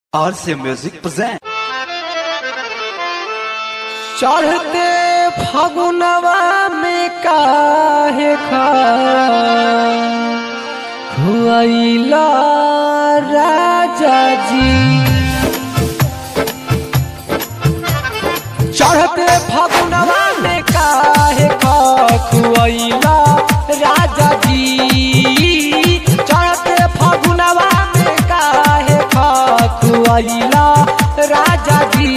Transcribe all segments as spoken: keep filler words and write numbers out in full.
आर से music present. चढ़ते फगुनवा में काहे खुआइला राजा जी। चढ़ते फगुनवा में काहे खुआइला राजा जी। चढ़ते फगुनवा में काहे खुआइला राजा जी।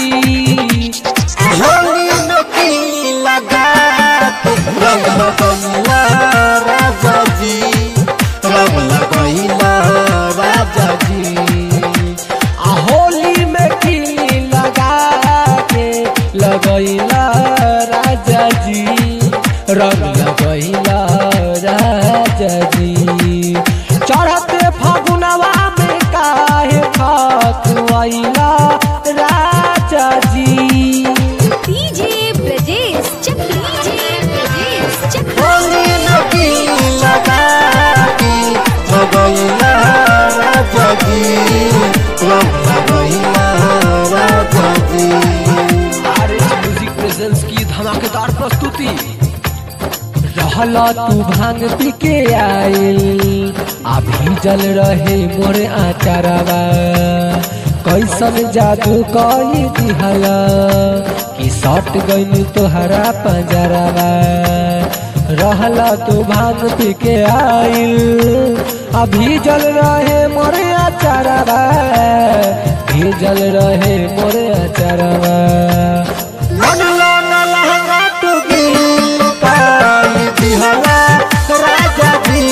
होली में की लगा रंग लगैला राजा जी, रंग लगैला राजा जी। आ होली में की लगा के लगैला राजा जी, रंग लगैला राजा जी। चढ़ते फगुनवा में काहे खुआइला राजा जी। डीजे ब्रजेश चक डीजे ब्रजेश चक। होली में की लगा के लगैला राजा जी, रंग लगैला राजा जी। आर एस म्यूजिक प्रेजेंस की धमाकेदार प्रस्तुति। रहला तू भांग पी के आइल, अभी जल रहे मोरे आचारवा। कैसन जादू कई दिहला कि सट गइल तोहरा पंजरवा। रहला तू भांग पी के आइल, अभी जल रहे मोरे आचारवा। भी जल रहे मोरे आचारवा। मनलो न लहंगा तू गिल पाई दिहला राजा जी,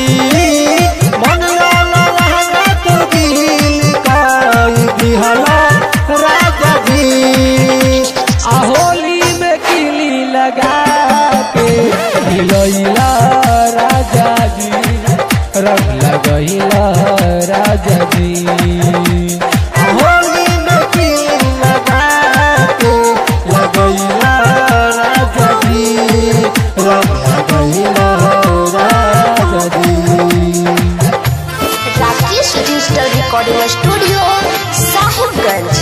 मनलो न लहंगा तू गिल पाई दिहला राजा जी। आ होली में किली लगा के हिलैला राजा जी, रंग लगैला राजा जी। होली में की लगा के लगैला राजा जी, रंग लगैला राजा जी। Rakesh digital recording studio Sahibganj.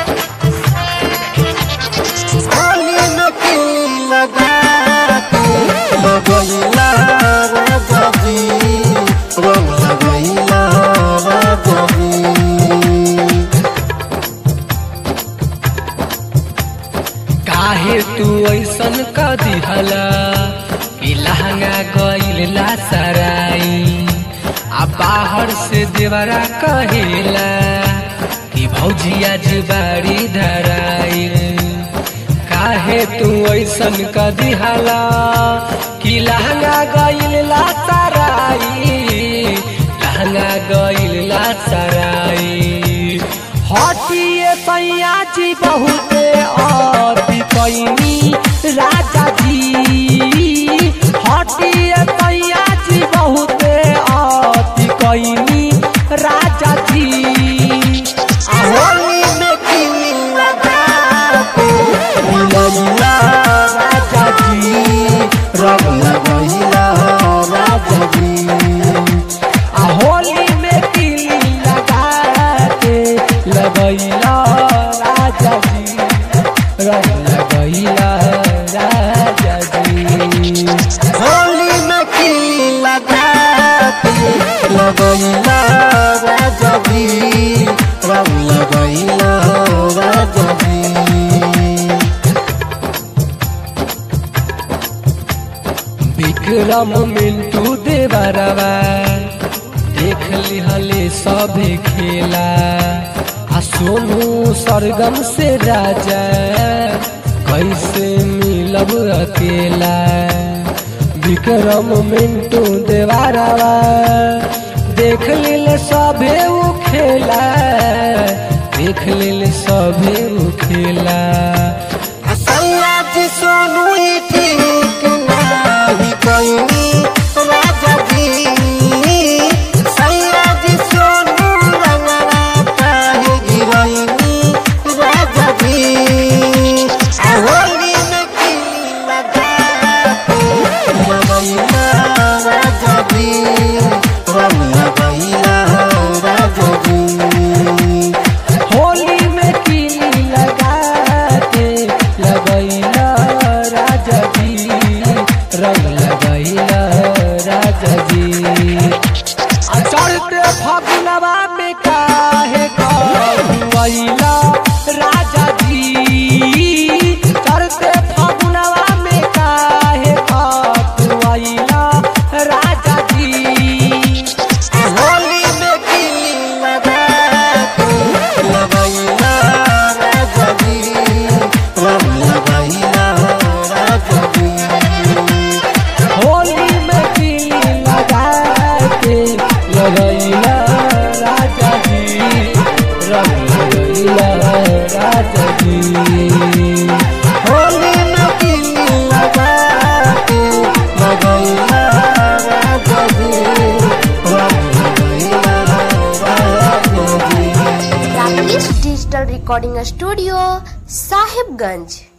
Holi में की लगा के लगैला राजा जी, रंग लगैला राजा जी। काहे तू ऐसन क दिहला कि लहंगा गइल ला सराई। आ बाहर से देवरा कहेला कि भौजिया जुबारी धराई। काहे तू ऐसन क दिहला कि लहंगा गइल ला सराई, लहंगा गइल ला सराई। हटिए सैया जी बहुते अति कैनी राजा जी। हटिए सैया जी बहुते अति कैनी राजा जी। होली में की लगा के लगैला राजा जी, रंग लगैला राजा जी। आ होली में किली लगा के लगैला राजा जी, रंग लगैला राजा जी। होली में की लगा के लगैला राजा जी, रंग लगैला राजा जी। विक्रम मिंटू देवरवा देख लिहले सभे खेला। आ सोनू सरगम से राजा कैसे मिलब अकेला। विक्रम मिंटू देवरवा देख लिले सभे उ खेला, देख लिले सभे उ खेला। सैया जी सोनू ही ठीक नाही कैनी राजा जी, सैया जी सोनू रंगना काहे गिरैनी राजा जी। होली में की लगा के लगैला राजा जी, रंग लगैला राजा जी। लगैला राजा जी। होली में किली लगा के लगैला राजा जी, लगैला राजा जी। Rakesh digital recording studio Sahibganj.